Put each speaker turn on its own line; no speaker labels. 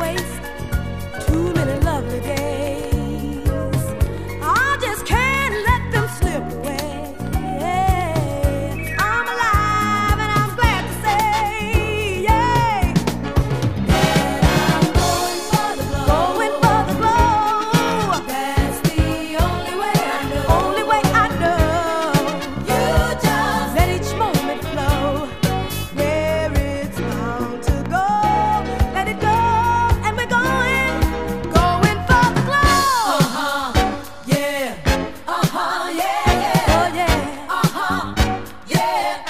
waste too many lovely days. I just can't let them slip away. I'm alive and I'm glad to say, yeah, that I'm going for the glow. Going for the glow. That's the only way I know. Only way I know. You just let each moment flow where it's bound to go. Let it go, and we're going for the glow. Yeah. Yeah, yeah. Oh, yeah. Yeah.